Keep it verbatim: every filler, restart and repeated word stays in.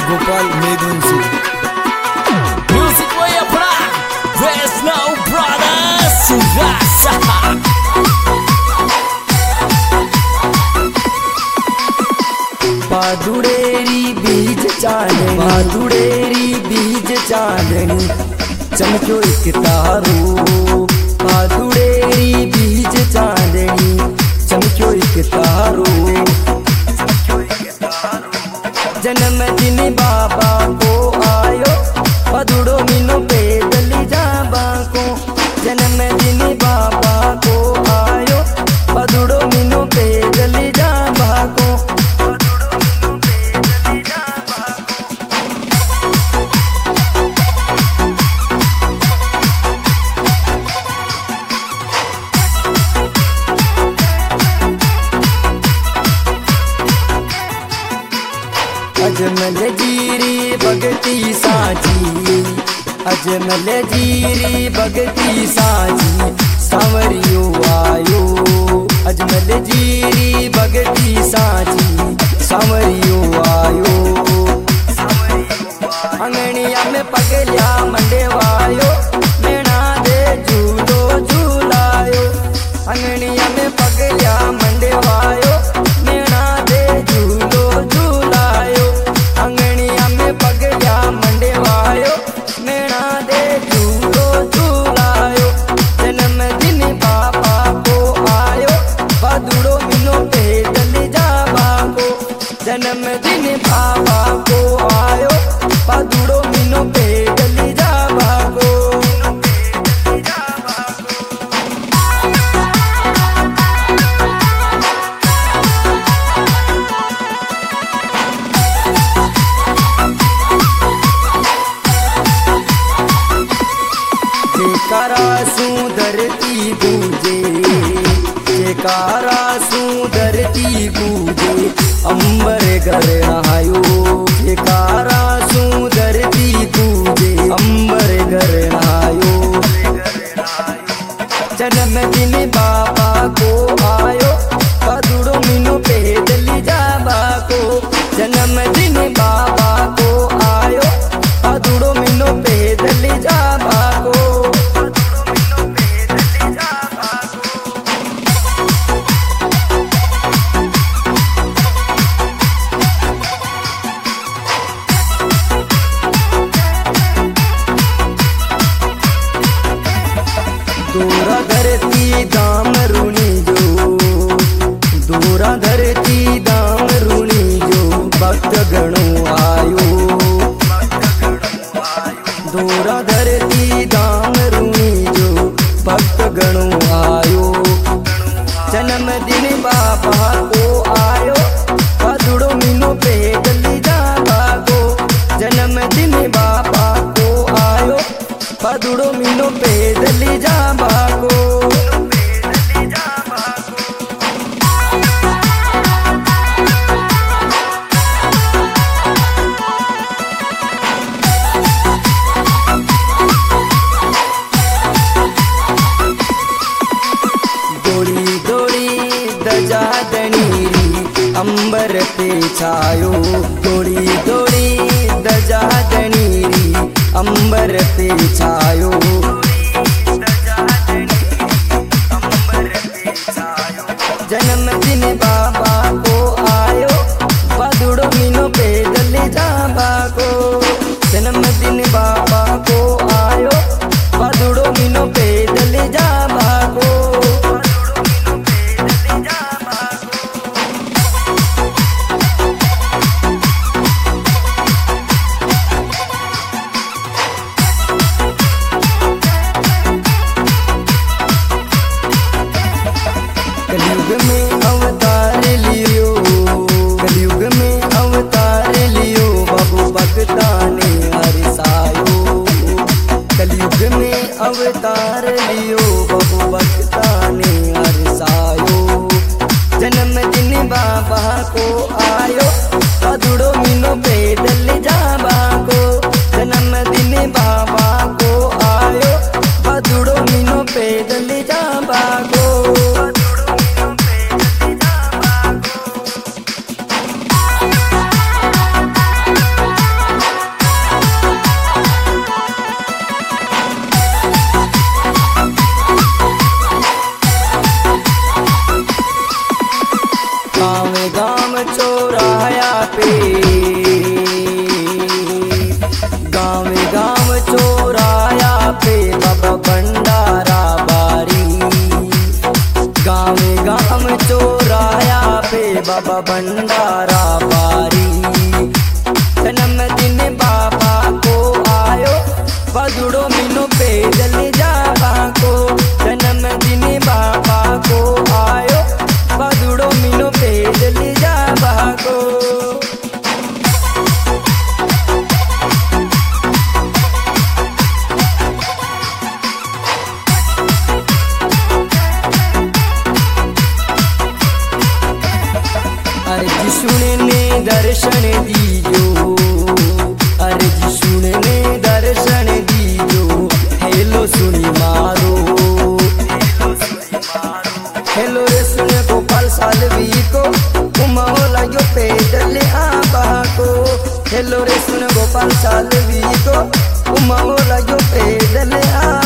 Gopal Medunsi. Music way up rock. There's no brothers. Surasa. बादुड़ेरी बीज चांदनी, बादुड़ेरी बीज चांदनी, चमक्यो एक तारो। बादुड़ेरी बीज चांदनी, चमक्यो एक तारो। जन्मदिन बाबा को आयो, पदुड़ो मीनो पैदल जाबा को। जन्मदिन बाबा को आयो, पदुड़ो मीनो पैदल जाबा को। अजमल जीरी भगती साजी, अजमल जीरी भगती साजी, सांवरियो आयो। अजमल जीरी भगती साजी, सांवरियो आयो। अंगनिया में पगलिया मंडेवायो, मेणा दे झूलो झूलायो। अंगनिया में पगलिया मंडेवायो, मेणा दे झूलो झूलायो। अंगनिया में पगलिया मंडेवायो, मेणा दे झूलो झूलायो। जन्मदिन बाबा को आयो, बदुड़ो मिनो पैदल जाबा को। जन्मदिन बाबा को आयो, बदुड़ो मिनो पैदल जाबा को। जयकारा सुधरती गूंजे, जयकारा सुधरती गूंजे, अंबर घर नहायो। जयकारा सुधरती गूंजे, अंबर घर नहायो। जन्मदिन बाबा को आयो, पदुड़ो मीनो पैदल जाबा को। जन्मदिन बाबा को आयो, पदुड़ो मीनो पैदल जाबा को। दूरा धरती दाम रुणी जो, दूरा धरती दाम रुणी जो, भक्त गणो आयो। दूरा धरती दाम रुणी जो, भक्त गणो आयो। जन्मदिन बाबा को आयो, पदुड़ो मीनो पैदल जाबा को। जन्मदिन बाबा को आयो, पदुड़ो मीनो पैदल जाबा को। दौड़ी दौड़ी दजा दनीरी, अंबर पे छायो। दौड़ी दौड़ी दजा दनीरी, अंबर पे छायो। जन्मदिन बाबा को आयो, पदुड़ो मीनो पैदल जाबा को। जन्मदिन बाबा को आयो, पदुड़ो मीनो पैदल जाबा को। बाबा भंडारा बारी। जन्मदिन बाबा को आयो बदुड़ो मीनो पैदल जाबा को। जन्मदिन बाबा को आयो बदुड़ो मीनो पैदल जाबा को। अरे जिसुने ने दर्शन दीजो, अरे जिसुने ने दर्शन दीजो, हेलो सुनी मारो, हेलो रे सुने गोपाल सालवी को, उमाओ लगो पैदल आबा को। हेलो रे सुने गोपाल सालवी को, उमाओ लगो पैदल आ